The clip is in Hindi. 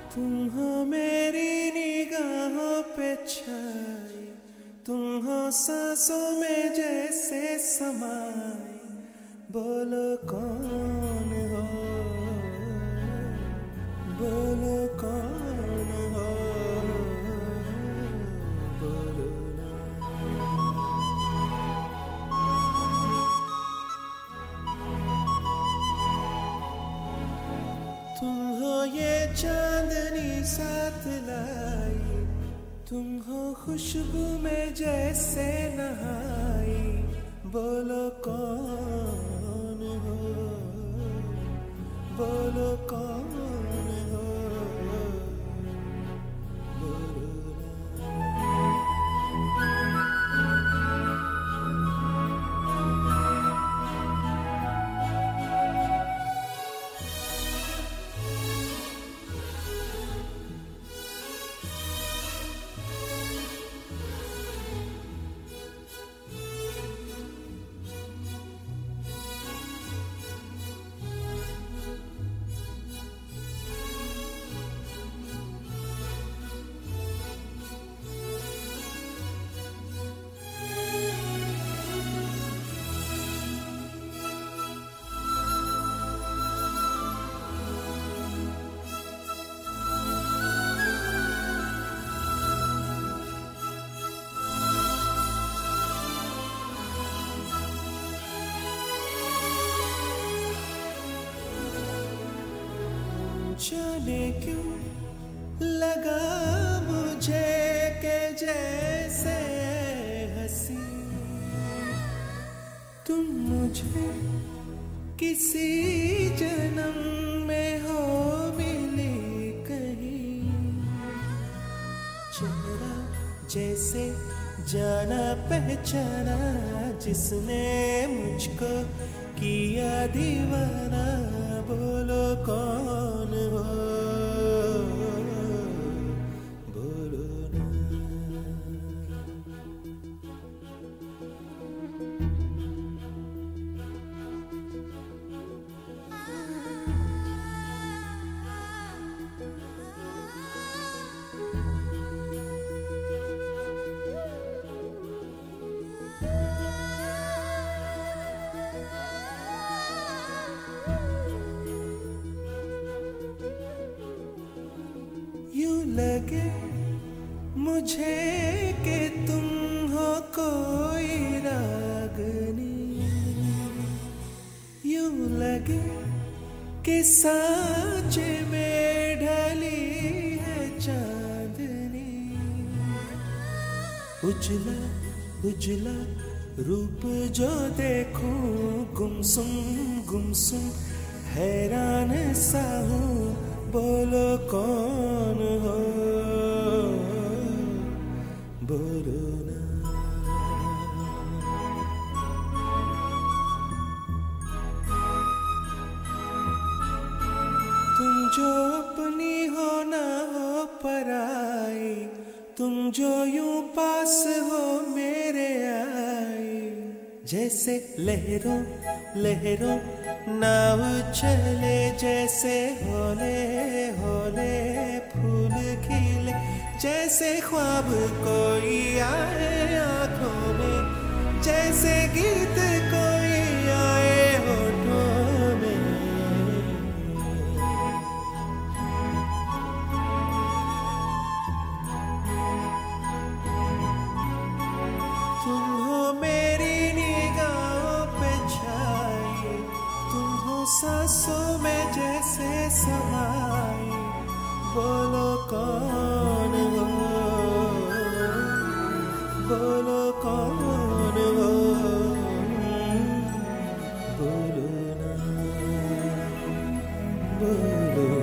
तुम हो मेरी निगाहों पे छाई, तुम हो सांसों में जैसे समाई। बोलो कौन हो, बोलो कौन हो, बोलो ना। तुम हो ये चांदनी साथ लाई, तुम हो खुशबू में जैसे नहाई। बोलो कौन हो, बोलो कौन हो, बोलो ना। जाने क्यों लगा मुझे के जैसे हंसी तुम मुझे किसी जन्म में हो मिली कहीं। चेहरा जैसे जाना पहचाना, जिसने मुझको किया दीवाना। बोलो कौन हो, बोलो ना। यूं लगे मुझे कि तुम हो कोई रागनी, यूं लगे कि सांचे में ढली है चांदनी। उजला उजला रूप जो देखूं, गुमसुम गुमसुम हैरान सा हूँ। बोलो कौन हो, बोलो ना। तुम जो अपनी हो ना हो पराई, तुम जो यूं पास हो मेरे आई। जैसे लहरों लहरों नाव चले, जैसे होले होले फूल खिले। जैसे ख्वाब कोई आए आँखों में, जैसे गीत कोई आए होठों में। तुम हो मेरी निगाहों पे छाई, तुम हो सांसों में जैसे समाई। बोलो कौन हो, बोलो कौन हो, बोलो ना, बोलो।